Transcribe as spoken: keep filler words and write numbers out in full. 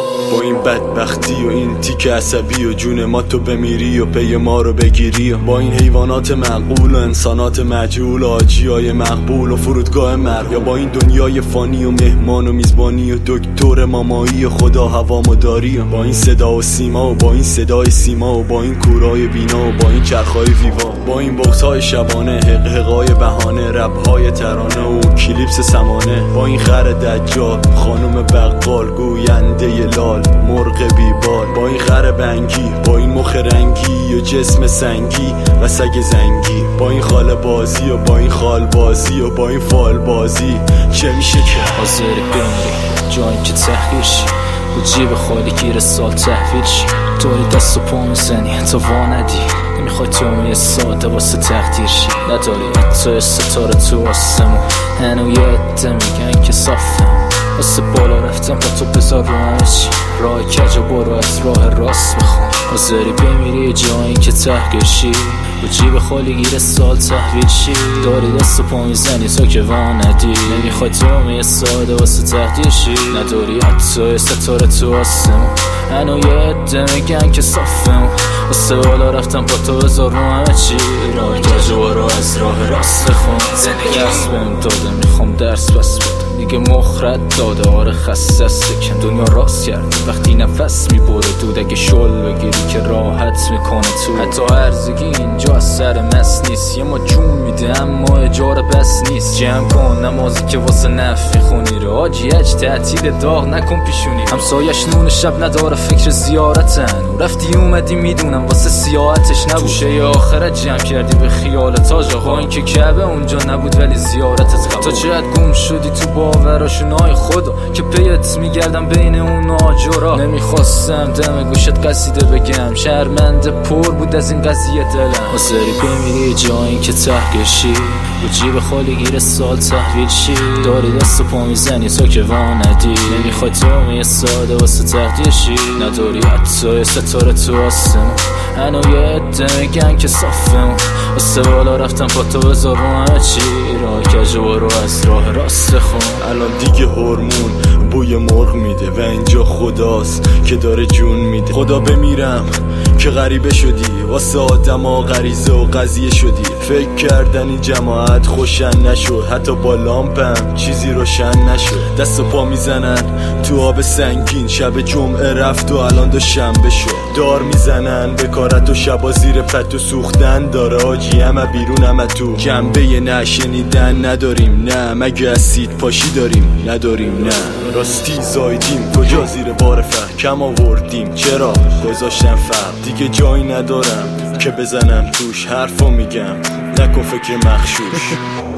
با این بدبختی و این تیک عصبی و جون ما تو بمیری و پی ما رو بگیری، با این حیوانات معقول و انسانات مجهول و آجیای مقبول و فرودگاه مرگ، یا با این دنیای فانی و مهمان و میزبانی و دکتر مامایی و خدا هوامو داری، با این صدا و سیما و با این صدای سیما و با این کورای بینا و با این چرخای ویوا، با این بغض‌های شبانه، حقحقای بهانه، رب‌های ترانه و کلیپس سمانه، با این خر دجال، خانم بقال، گوینده لال، مرغ بیبال، با این خر بنگی، با این مخ رنگی و جسم سنگی و سگ زنگی، با این خال بازی و با این خال بازی و با این فال بازی، چه میشه که حاضر بمیری جایی که تحقیر شی و جیب خالی گیر سال تحویل شی، طوری دست و پا میزنی تا واندی، نمیخوای تو یه ساده واسه تقدیر شی، نداری حتی ستاره تو آسمون، هنو یه عده میگن که صافم، واسه بالا رفتم با تو بذار رو همه چی، راه کجا برو از راه راست بخون، حاضری بمیری جایی که تحقیر شی و جیب خالی گیر سال تحویل شی، داری دست و پا میزنی تا که واندی، نمیخوای تو یه ساده واسه تقدیر شی، نداری حتی ستاره تو آسمون، هنو یه عده میگن که صافم، واسه بالا رفتم با تو بذار رو همه چی، راه کجا برو از راه راست بخون، درس بهم داده میخوام درس بس بدم، دیگه مخرد داده آره خسته سکن، دنیا راست کرده وقتی نفس میبره دود، اگه شل بگیری که راحت میکنه تو، حتی ارزگی اینجا از سر مس نیست، یه ما جون میده اما اجاره بس نیست، جمع کن نمازی که واسه نفی خونی رو، آجی اج تعطیل داغ نکن پیشونی، همسایش نون شب نداره فکر زیارتن، رفتی اومدی میدونم واسه سیاحتش نبود، توشه آخرت جمع کردی به خیال تاج آقا، این که کعبه اونجا نبود ولی زیارتت قبول، تا چقدر گم شدی تو باوراشونای خدا که پیت میگردم بین اون آجرا، نمیخواستم دم گوشت قصیده بگم، شرمنده پر بود از این قضیه دلم، حاضری بمیری جایی که تحقیر شی و جیب خالی گیر سال تحویل شی، داری دست و پا میزنی تا که واندی، نمیخوای تو یه ساده واسه تقدیر شی، نداری حتی ستاره تو آسمون، هنو یه عده میگن که صافم، واسه بالا رفتم با تو بذار رو همه چی، راه کجا برو از راه راست خون، الان دیگه هورمون بوی مرغ میده و اینجا خداست که داره جون میده، خدا بمیرم که غریبه شدی، واسه آدم ها غریزه و قضیه شدی، فکر کردن این جماعت خوشن نشد، حتی با لامپم چیزی روشن نشد، دست و پا میزنن تو آب سنگین، شب جمعه رفت و الان دو شنبه شد، دار میزنن به کارت و شبا زیر پتو سوختن داره، آجی همه بیرون همه تو، جنبه نشنیدن نداریم، نه مگه اسید پاشی داریم نداریم، نه راستی زایدیم کجا زیر بار فهم کم آوردیم، چرا گذاشتم فرق دیگه جایی ندارم که بزنم توش، حرفو میگم نکن فکر مخشوش.